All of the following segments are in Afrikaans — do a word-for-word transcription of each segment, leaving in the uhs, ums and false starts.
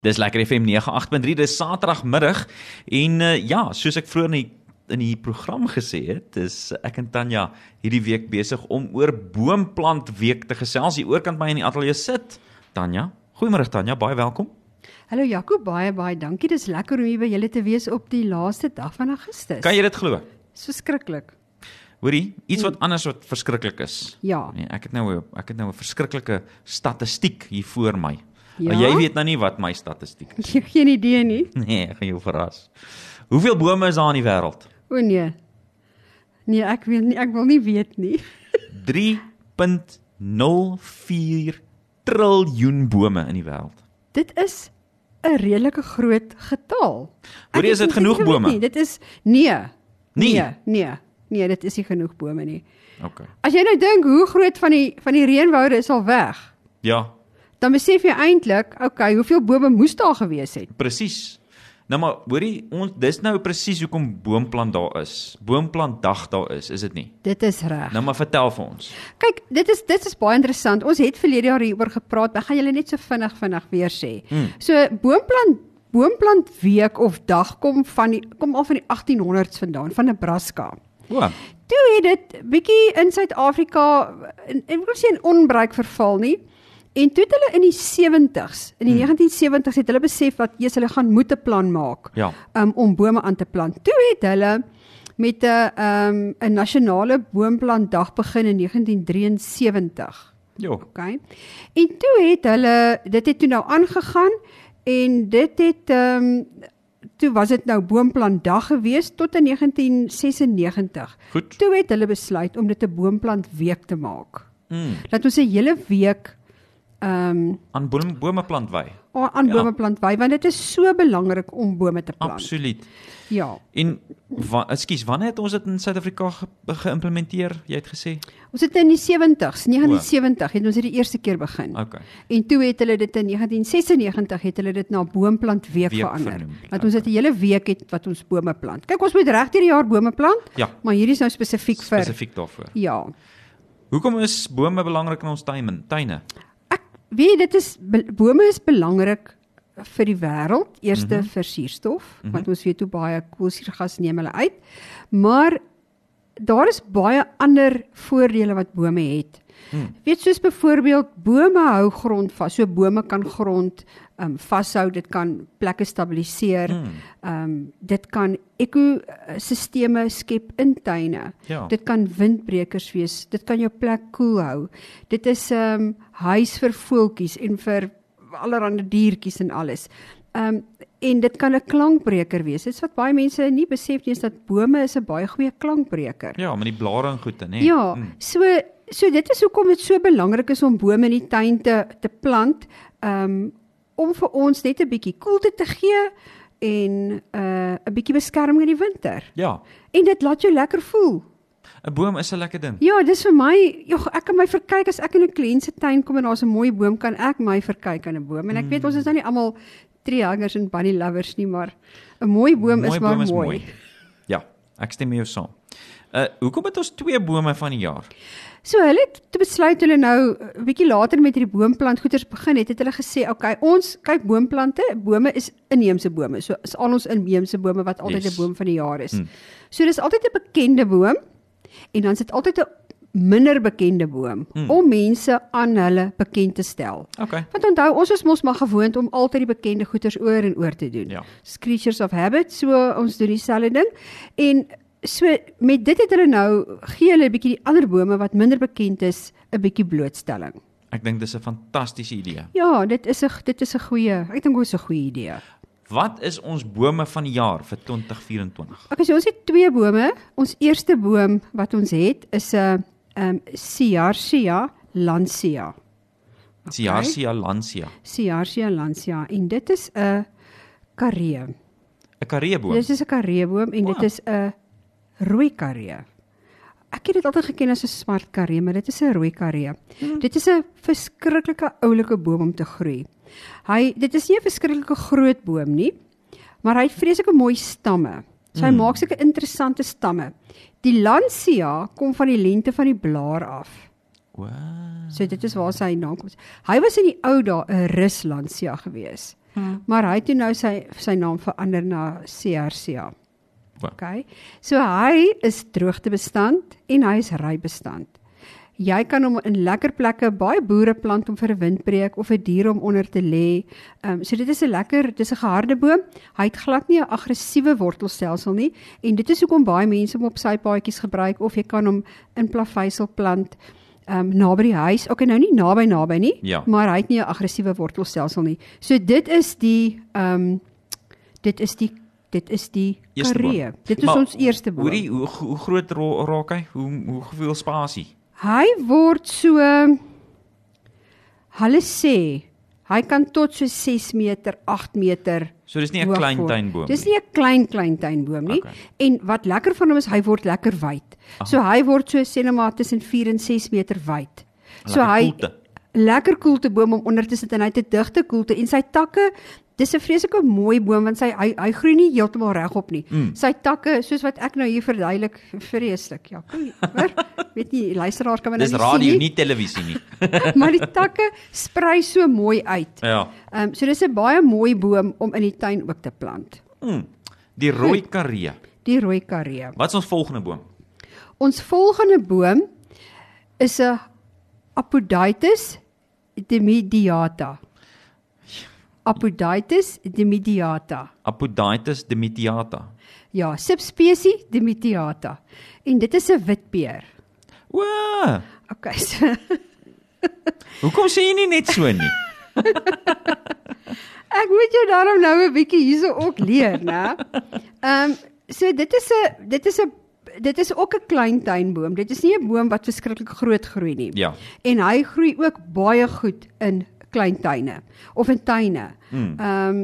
Dis Lekker F M nege agt punt drie, dis Saterdagmiddag en uh, ja, soos ek vroeër in die, in die program gesê het, is ek en Tanya hierdie week besig om oor Boomplantweek te gesels. Hier oorkant my in die ateljee sit Tanya. Goeiemôre Tanya, baie welkom. Hallo Jaco, baie baie dankie. Dis lekker om hier by julle te wees op die laaste dag van Augustus. Kan jy dit glo? Dis verskriklik. Hoorie, iets wat anders wat verskriklik is. Ja. Nee, ek het nou ek het nou 'n verskriklike statistiek hier voor my. Ja? Jy weet nou nie wat my statistiek is. Ek het geen idee nie. Nee, ek gaan jou verras. Hoeveel bome is daar in die wêreld? O nee. Nee, ek weet nie, ek wil nie weet nie. drie komma nul vier triljoen bome in die wêreld. Dit is 'n redelike groot getal. Hoorie, is dit genoeg bome? Nie. Dit is nee. Nie? Nee, nee. Nee, dit is nie genoeg bome nie. Okay. As jy nou dink hoe groot van die van die reënwoude is al weg, Ja, dan besef jy eintlik, okay, hoeveel bome moes daar gewees het. presies. Nou maar, hoorie, ons dis nou presies hoekom Boomplant daar is. Boomplantdag daar is, is dit nie? Dit is reg. Nou maar vertel vir ons. Kyk, dit is dit is baie interessant. Ons het verlede jaar hieroor gepraat. Ek gaan julle net so vinnig vinnig weer sê. Hmm. So Boomplant Boomplantweek of dag kom van die kom al van die agtien honderd's vandaan, van Nebraska. O, Toe het dit bietjie in Suid-Afrika en ek wil sê in onbruik verval nie. En toe het hulle in die sewentig's, in die Hmm. negentien sewentig's het hulle besef dat eers hulle gaan moet 'n plan maak ja. um, om bome aan te plant. Toe het hulle met 'n um, 'n nasionale boomplantdag begin in negentien drieënsewentig. Jo. Okay. En toe het hulle dit het toe nou aangegaan en dit het ehm um, toe was dit nou Boomplantdag gewees tot in negentien sesennegentig. Goed. Toe het hulle besluit om dit 'n Boomplantweek te maak. Mm. Laat ons 'n hele week ehm um, Aan boom, bome plant wy. aan Ja. bome plant wy, want dit is so belangrik om bome te plant. Absoluut. Ja. En wa, ekskuus, wanneer het ons dit in Suid-Afrika ge, geïmplementeer? Jy het gesê. Ons het in die sewentig's, negentien sewentig het ons dit die eerste keer begin. Okay. En toe het hulle dit in negentien sesennegentig het hulle dit na Boomplantweek Week verander. vernoem. Dat ons dit 'n hele week het wat ons bome plant. Kyk, ons moet reg deur die jaar bome plant, Ja, maar hierdie is nou spesifiek vir spesifiek daarvoor. ja. Hoekom is bome belangrik in ons tuine? Tuine. Ek weet dit is bome is belangrik vir die wêreld, eerste Mhm. vir suurstof, Mhm. want ons weet hoe baie koolstofgas neem hulle uit. Maar daar is baie ander voordele wat bome het. Hmm. Weet soos byvoorbeeld bome hou grond vas. So bome kan grond um, vashou, dit kan plekke stabiliseer. Hmm. Um, dit kan ekosisteme skep in tuine. Ja. Dit kan windbrekers wees. Dit kan jou plek koel hou. Dit is 'n um, huis vir voeltjies en vir allerlei diertjies en alles. Um, en dit kan 'n klankbreker wees. Dit is wat baie mense nie besef nie, is dat bome is 'n baie goeie klankbreker. Ja, met die blare en goede, nê? Ja, Hmm. so so dit is hoekom dit so belangrik is om bome in die tuin te te plant, um, om vir ons net 'n bietjie koelte te gee en 'n uh, 'n bietjie beskerming in die winter. Ja. En dit laat jou lekker voel. 'n Boom is 'n lekker ding. Ja, dis vir my, joh, ek kan my verkyk as ek in 'n kliënt se tuin kom en daar's 'n mooi boom, kan ek my verkyk aan 'n boom. En ek weet ons is nou nie almal tree hangers en bunny lovers nie, maar 'n mooi boom Mooi is maar boom is mooi. mooi. Ja, ek stem met jou saam. Uh hoekom het ons twee bome van die jaar? So hulle het toe besluit hulle nou 'n bietjie later met hierdie boomplantgoeders begin het, het hulle gesê, okay, ons kyk boomplante, bome is inheemse bome. So is al ons inheemse bome wat altyd 'n Yes. boom van die jaar is. Hmm. So dis altyd 'n bekende boom en dan is dit altyd 'n minder bekende boom Hmm. om mense aan hulle bekend te stel. Okay. Want onthou, ons is mos maar gewoond om altyd die bekende goeders oor en oor te doen. Ja. Creatures of habit, so ons doen dieselfde ding. En so met dit het hulle nou gee hulle 'n bietjie die ander bome wat minder bekend is 'n bietjie blootstelling. Ek dink dis 'n fantastiese idee. Ja, dit is 'n dit is 'n goeie, ek dink dit is 'n goeie idee. Wat is ons bome van die jaar vir twintig vyf-en-twintig? Okay, so ons het twee bome. Ons eerste boom wat ons het is 'n um, Ciarcia lancea. Ciarcia lancea. Ciarcia lancea en dit is 'n karee. 'n Kareeboom. Dit is 'n kareeboom en Wow. dit is 'n rooi karee. Ek het dit altyd geken as 'n swart karee, maar dit is 'n rooi karee. Hmm. Dit is 'n verskriklike oulike boom om te groei. Hy dit is nie 'n verskriklike groot boom nie, maar hy het vreeslike mooi stamme. So hy Hmm. maak sulke interessante stamme. Die lancea kom van die lengte van die blaar af. Wow. So dit is waar sy naam kom. Hy was in die ou dae 'n rus lancea gewees. Hmm. Maar hy het toe nou sy sy naam verander na C R C A. Wow. Okay. So hy is droogtebestand en hy is rybestand. Jy kan hom in lekker plekke, baie boere plant om vir 'n windbreek of 'n dier om onder te lê. Um, so dit is 'n lekker, dit is 'n geharde boom. Hy het glad nie 'n aggressiewe wortelstelsel nie en dit is hoekom baie mense hom op sypaadjies gebruik of jy kan hom in plaveisel plant um, naby die huis. Okay, nou nie naby naby nie, ja. maar hy het nie 'n aggressiewe wortelstelsel nie. So dit is die um, dit is die Dit is die karee. Dit is maar, ons eerste boom. Hoe, hoe, hoe groot raak hy? Hoe, hoe hoeveel spasie? Hy word so, hulle sê, hy kan tot so ses meter, agt meter. So dis nie 'n klein tuinboom nie. Dis nie 'n klein klein tuinboom nie. Okay. En wat lekker van hom is, hy word lekker wyd. Aha. So hy word so sê net maar tussen vier en ses meter wyd. So hy koelte. Lekker koelte boom om onder te sit en hy het 'n digte koelte en sy takke. Dis 'n vreeslike mooi boom want sy hy, hy groei nie heeltemal regop nie. Mm. Sy takke, soos wat ek nou hier verduidelik, vreeslik. Ja, hoor, weet nie, luisteraars kan my nou nie sien nie. Dis radio, nie, nie televisie nie. maar die takke sprei so mooi uit. Ja. Ehm um, so dis 'n baie mooi boom om in die tuin ook te plant. Mm. Die rooi karee. Die rooi karee. Wat is ons volgende boom? Ons volgende boom is 'n Apodytes demediata. Apodytes demediata. Apodytes demediata. Ja, subspesie demediata. En dit is 'n witpeer. O. Okay. So Hoekom sê jy nie net so nie? Ek moet jou daarom nou 'n bietjie hierso ook leer, né? Ehm um, so dit is 'n dit is 'n dit is ook 'n klein tuinboom. Dit is nie 'n boom wat verskriklik groot groei nie. Ja. En hy groei ook baie goed in klein tuine of in tuine. Ehm mm. um,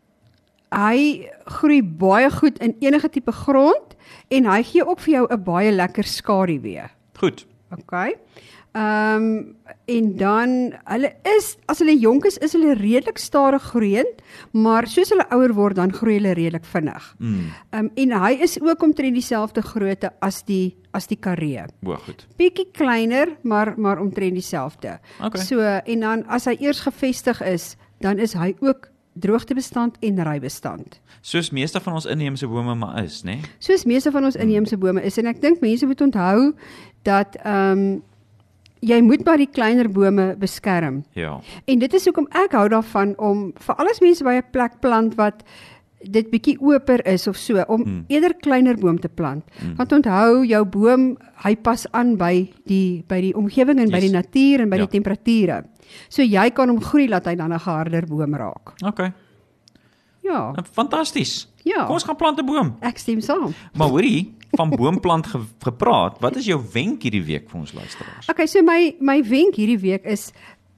hy groei baie goed in enige tipe grond en hy gee ook vir jou 'n baie lekker skaduwee. Goed. Okay. Ehm um, en dan hulle is as hulle jonk is, is hulle redelik stadig groeiend, maar soos hulle ouer word dan groei hulle redelik vinnig. Ehm Mm. um, en hy is ook omtrent dieselfde grootte as die as die karee. O, goed. Bietjie kleiner, maar maar omtrent dieselfde. Okay. So en dan as hy eers gevestig is, dan is hy ook droogtebestand en rybestand. Soos meeste van ons inheemse bome maar is, né? Nee? Soos meeste van ons inheemse bome is en ek dink mense moet onthou dat ehm um, jy moet maar die kleiner bome beskerm. Ja. En dit is hoekom ek hou daarvan om vir alles mense by 'n plek plant wat dit bietjie oper is of so, om hmm. eerder kleiner boom te plant. Hmm. Want onthou, jou boom, hy pas aan by die by die omgewing en yes. by die natuur en by ja. die temperature. So jy kan hom groei laat hy dan 'n geharder boom raak. Okay. Ja. Fantasties. Ja. Kom ons gaan plant 'n boom. Ek stem saam. Maar hoorie, van boomplant ge gepraat, wat is jou wenk hierdie week vir ons luisteraars? Okay, so my my wenk hierdie week is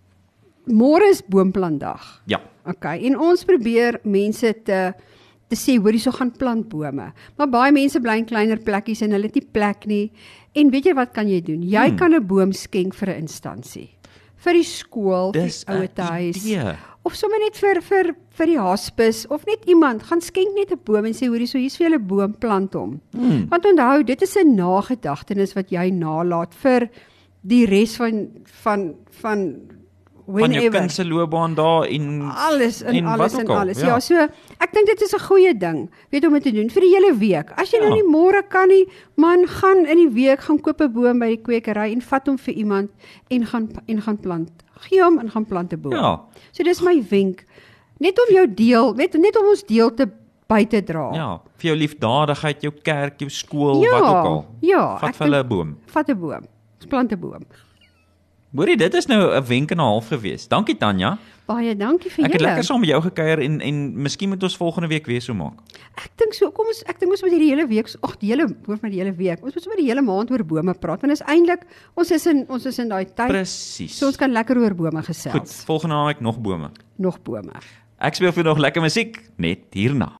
môre is boomplantdag. Ja. Okay, en ons probeer mense te te sê hoorie so gaan plant bome. Maar baie mense bly in kleiner plekkies en hulle het nie plek nie. En weet jy wat kan jy doen? Jy hmm. kan 'n boom skenk vir 'n instansie. Vir die skool, Dis vir die ouetehuis. idee. Of sommer net vir vir vir die hospice of net iemand gaan skenk net 'n boom en sê hoorie so hier's vir julle boom, plant hom. Hmm. Want onthou, dit is 'n nagedagtenis wat jy nalaat vir die res van van van Whenever. Van jou kind se loopbaan daar en alles en, en alles en alles. Ja. ja, so ek dink dit is 'n goeie ding, weet om dit te doen vir die hele week. As jy ja. nou nie môre kan nie, man, gaan in die week gaan koop 'n boom by die kwekery en vat hom vir iemand en gaan en gaan plant. Gee hom en gaan plant 'n boom. Ja. So dis my wenk. Net om jou deel, net net om ons deel te by te dra. Ja, vir jou liefdadigheid, jou kerk, jou skool, ja, wat ook al. Ja, vat vir hulle 'n boom. Vat 'n boom. Ons plant 'n boom. Hoorie, dit is nou 'n wenk en 'n half gewees. Dankie Tanya. Baie dankie vir julle. Ek het lekker saam met jou gekuier en en miskien moet ons volgende week weer so maak. Ek dink so, kom ons ek dink ons moet hierdie hele week, ag die hele hoor my die hele week. Ons moet sommer die hele maand oor bome praat want is eintlik ons is in ons is in daai tyd. Presies. So ons kan lekker oor bome gesels. Goed, volgende naweek nog bome. Nog bome. Ek speel vir nog lekker musiek net hierna.